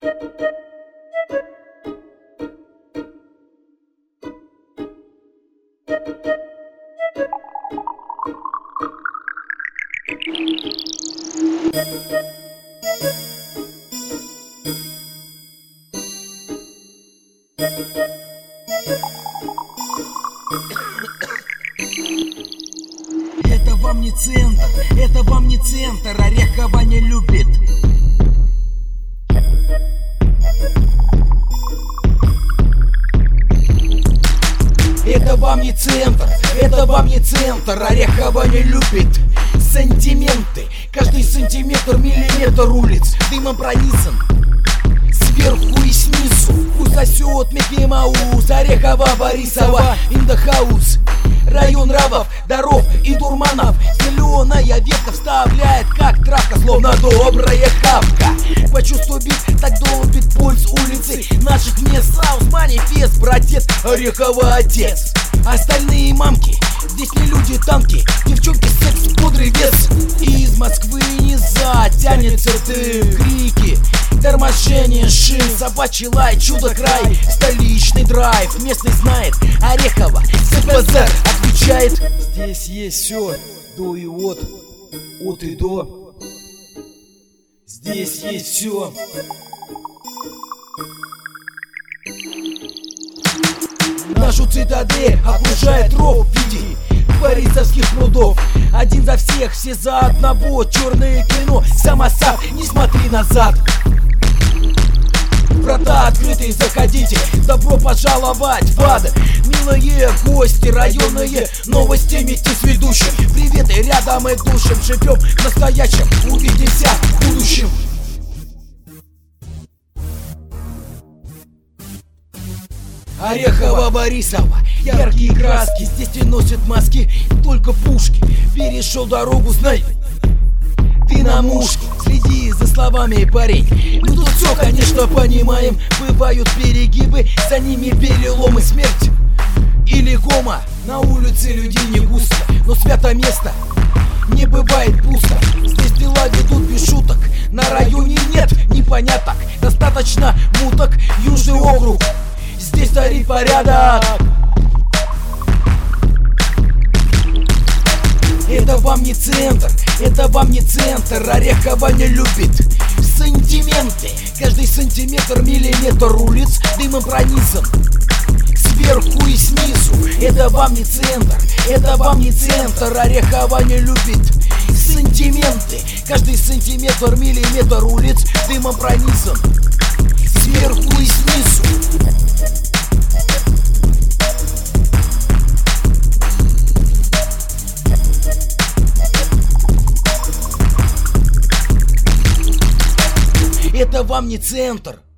Это вам не центр, это вам не центр, Орехова не любит. Это вам не центр, это вам не центр, Орехова не любит. Сантименты, каждый сантиметр, миллиметр улиц дымом пронизан. Сверху и снизу пусть сосет Микки Маус, Орехова, Борисова, in the house. Район рабов, даров и дурманов. Зеленая ветка вставляет, как травка, словно добрая хавка. Почувствуй бит, так долбит пульс улицы наших мест. Саус, манифест, братец, Орехова отец. Остальные мамки, здесь не люди, танки. Девчонки, секс, бодрый вес. Из Москвы низа тянется дым, крики, торможение шин, собачий лай, чудо-край, столичный драйв. Местный знает, Орехова, ЦПЗ отвечает. Здесь есть все, до и от и до. Здесь есть все. Нашу цитадель окружает ров в виде борисовских прудов. Один за всех, все за одного, черное кино, самосад, не смотри назад. Врата открытые, заходите, добро пожаловать в ад. Милые гости, районные новости вместе с ведущим. Приветы рядом и душем, живем в настоящем, увидимся в будущем. Орехова, Борисова, яркие краски, здесь не носят маски, только пушки. Перешел дорогу, знай, ты на мушке. Следи за словами, парень. Мы тут все, конечно, понимаем. Бывают перегибы, за ними переломы, смерть или кома. На улице людей не густо, но свято место не бывает пусто. Здесь дела ведут без шуток, на районе нет непоняток. Достаточно муток, Южный округ, здесь царит порядок. Это вам не центр, это вам не центр, Орехова не любит. Сантименты, каждый сантиметр, миллиметр улиц дымом пронизан. Сверху и снизу, это вам не центр, это вам не центр, Орехова не любит. Сантименты, каждый сантиметр, миллиметр улиц дымом пронизан. Сверху и снизу. Это вам не центр.